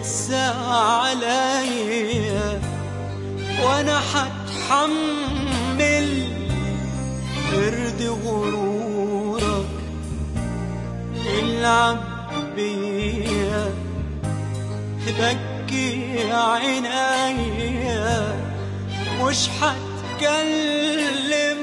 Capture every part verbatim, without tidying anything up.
تقسى عليا، وانا حتحمل برد غرورك العب بيا، بكي عينيا مش حتكلم.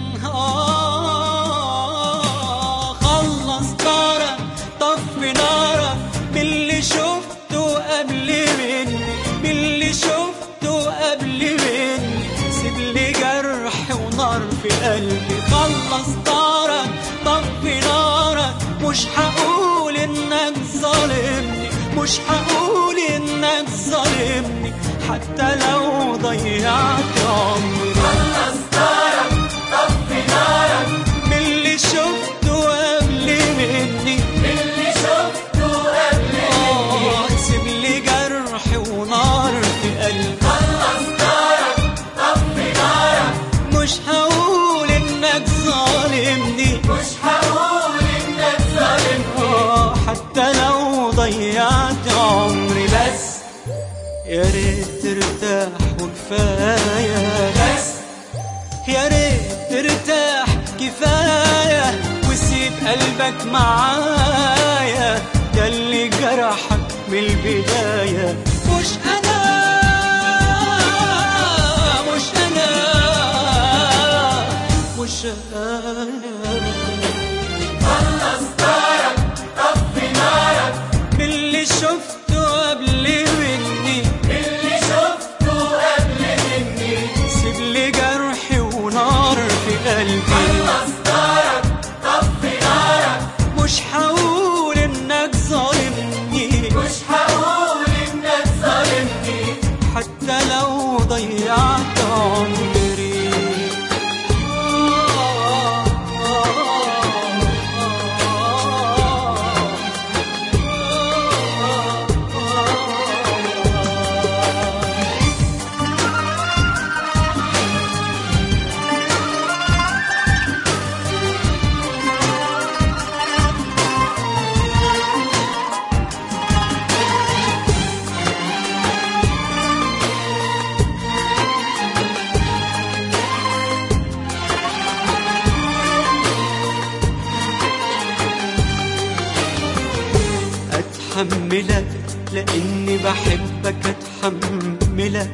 آه خلص نارك طفي نارك باللي شفته قبل مني، باللي شفته قبل مني، سيبلي جرح ونار في قلبي. خلص نارك طفي نارك، مش هقول انك ظالمني، مش هقول انك ظالمني حتى لو ضيعت عمري. خلص نارك طفي نارك باللي شفته قبل مني، باللي شفته قبل مني، آه سيبلي جرح ونار في قلبي. خلص نارك طفي نارك، مش هقول انك ظالمني، مش هقول انك ظالمني آه حتى لو ضيعت عمري. بس يا ريت ترتاح وكفاية، بس يا ريت ترتاح كفاية، وسيب قلبك معايا، ده اللي جرحك من البداية. مش أنا مش أنا مش أنا. خلص نارك طفي نارك باللي شفته قبل مني، باللي شفته قبل مني، سيبلي جرحي ونار في قلبي. خلص نارك طفي نارك، مش هقول انك ظالمني، مش هقول انك ظالمني حتى لو ضيعت عمري. أتحملك لأني بحبك، أتحملك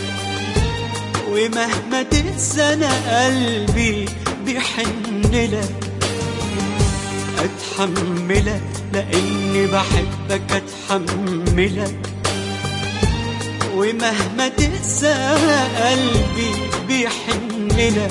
ومهما تنسى أنا قلبي بيحنلك. أتحملك لأني بحبك، أتحملك ومهما تنسى قلبي بيحنلك.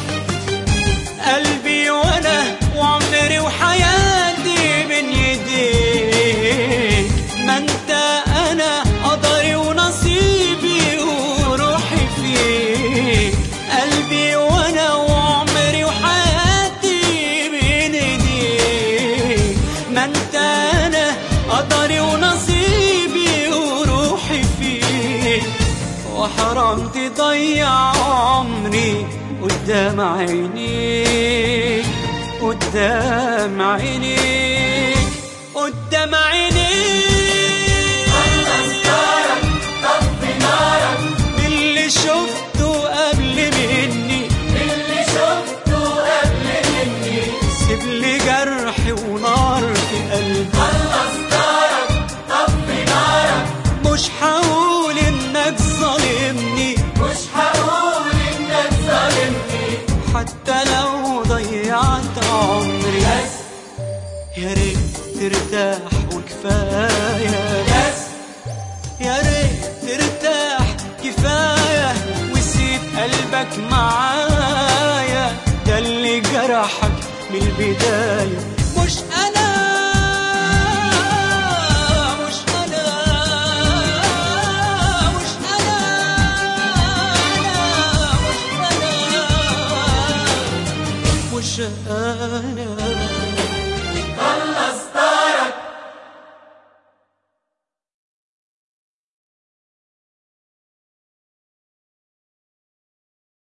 قلبي وأنا وعمري وحياتي بين يديك، ما انت انا قدري ونصيبي وروحي فيك. قلبي وانا وعمري وحياتي بين ايديك، ما انت انا قدري ونصيبي وروحي فيك. وحرام تضيع عمري قدام عينيك، قدام عينيك، قدام عينيك. خلص نارك طفي نارك باللي شفته قبل مني، باللي شفته قبل مني، سيبلي جرحي ونار في قلبي. خلص نارك طفي نارك، مش هقول انك ظالمني، مش هقول انك ظالمني حتى لو ضيعت عمري. بس يا ريت ترتاح وكفاية، بس يا ريت ترتاح كفاية، وسيب قلبك معايا، ده اللي جرحك من البداية. مش أنا مش أنا مش أنا مش أنا مش أنا